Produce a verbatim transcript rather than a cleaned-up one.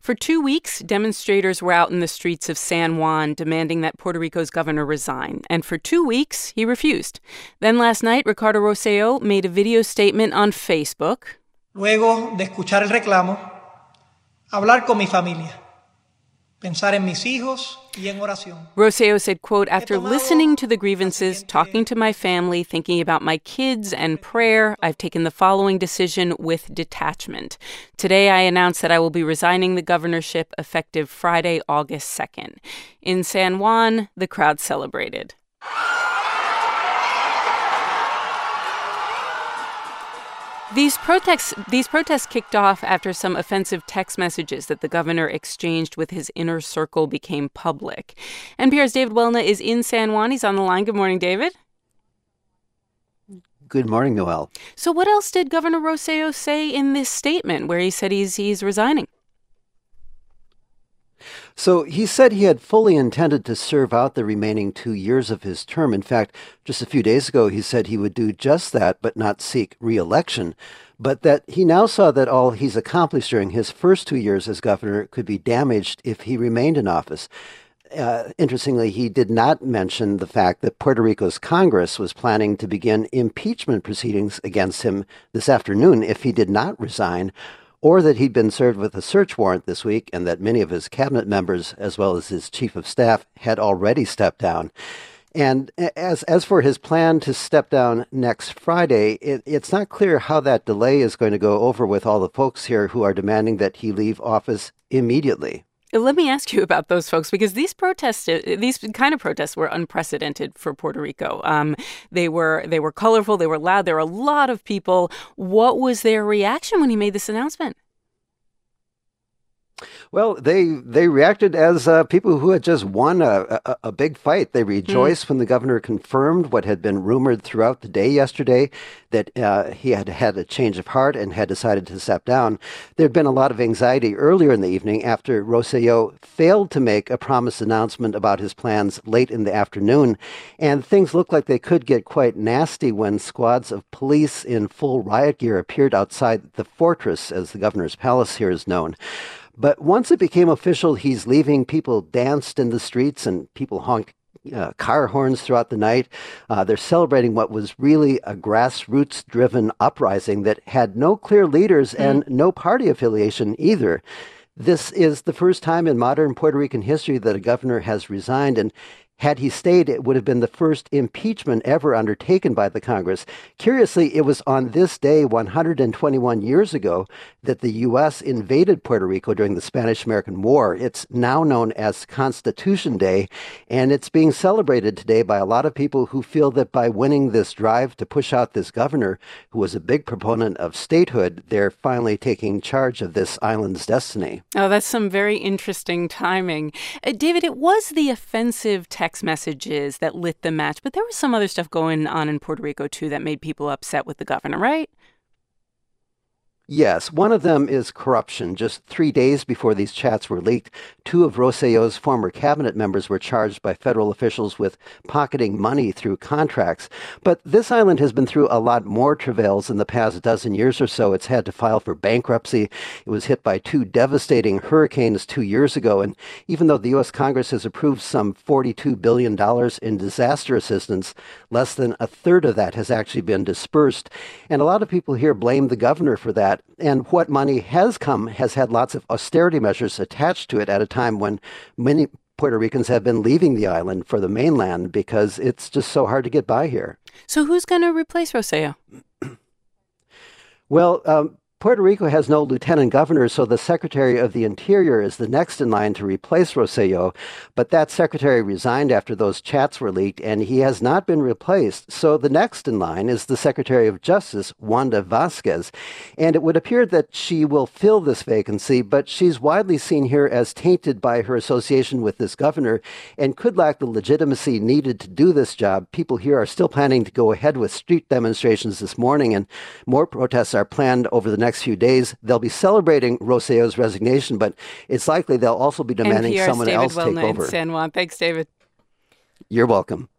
For two weeks, demonstrators were out in the streets of San Juan demanding that Puerto Rico's governor resign. And for two weeks, he refused. Then last night, Ricardo Rosselló made a video statement on Facebook. Luego de escuchar el reclamo, hablar con mi familia. Pensar en mis hijos y en oración. Rosselló said, quote, after listening to the grievances, talking to my family, thinking about my kids and prayer, I've taken the following decision with detachment. Today, I announced that I will be resigning the governorship effective Friday, August second. In San Juan, the crowd celebrated. These protests, these protests kicked off after some offensive text messages that the governor exchanged with his inner circle became public. N P R's David Welna is in San Juan. He's on the line. Good morning, David. Good morning, Noelle. So what else did Governor Rosselló say in this statement where he said he's he's resigning? So he said he had fully intended to serve out the remaining two years of his term. In fact, just a few days ago, he said he would do just that, but not seek re-election. But that he now saw that all he's accomplished during his first two years as governor could be damaged if he remained in office. Uh, interestingly, he did not mention the fact that Puerto Rico's Congress was planning to begin impeachment proceedings against him this afternoon if he did not resign, or that he'd been served with a search warrant this week and that many of his cabinet members, as well as his chief of staff, had already stepped down. And as as for his plan to step down next Friday, it, it's not clear how that delay is going to go over with all the folks here who are demanding that he leave office immediately. Let me ask you about those folks, because these protests, these kind of protests were unprecedented for Puerto Rico. Um, they were they were colorful, they were loud, there were a lot of people. What was their reaction when he made this announcement? Well, they they reacted as uh, people who had just won a, a, a big fight. They rejoiced mm. when the governor confirmed what had been rumored throughout the day yesterday, that uh, he had had a change of heart and had decided to step down. There had been a lot of anxiety earlier in the evening after Rosselló failed to make a promised announcement about his plans late in the afternoon. And things looked like they could get quite nasty when squads of police in full riot gear appeared outside the fortress, as the governor's palace here is known. But once it became official he's leaving, people danced in the streets and people honked uh, car horns throughout the night. Uh, they're celebrating what was really a grassroots-driven uprising that had no clear leaders mm. and no party affiliation either. This is the first time in modern Puerto Rican history that a governor has resigned, and had he stayed, it would have been the first impeachment ever undertaken by the Congress. Curiously, it was on this day one hundred twenty-one years ago that the U S invaded Puerto Rico during the Spanish-American War. It's now known as Constitution Day, and it's being celebrated today by a lot of people who feel that by winning this drive to push out this governor, who was a big proponent of statehood, they're finally taking charge of this island's destiny. Oh, that's some very interesting timing. Uh, David, it was the offensive text messages that lit the match, but there was some other stuff going on in Puerto Rico, too, that made people upset with the governor, right? Yes, one of them is corruption. Just three days before these chats were leaked, two of Rosselló's former cabinet members were charged by federal officials with pocketing money through contracts. But this island has been through a lot more travails in the past dozen years or so. It's had to file for bankruptcy. It was hit by two devastating hurricanes two years ago. And even though the U S Congress has approved some forty-two billion dollars in disaster assistance, less than a third of that has actually been dispersed. And a lot of people here blame the governor for that. And what money has come has had lots of austerity measures attached to it at a time when many Puerto Ricans have been leaving the island for the mainland because it's just so hard to get by here. So who's going to replace Rosselló? Well, um, Puerto Rico has no lieutenant governor, so the Secretary of the Interior is the next in line to replace Rosselló. But that secretary resigned after those chats were leaked, and he has not been replaced. So the next in line is the Secretary of Justice, Wanda Vasquez. And it would appear that she will fill this vacancy, but she's widely seen here as tainted by her association with this governor and could lack the legitimacy needed to do this job. People here are still planning to go ahead with street demonstrations this morning, and more protests are planned over the next few days. They'll be celebrating Rosselló's resignation, but it's likely they'll also be demanding N P R's someone David else Welna take over. In San Juan. Thanks, David. You're welcome.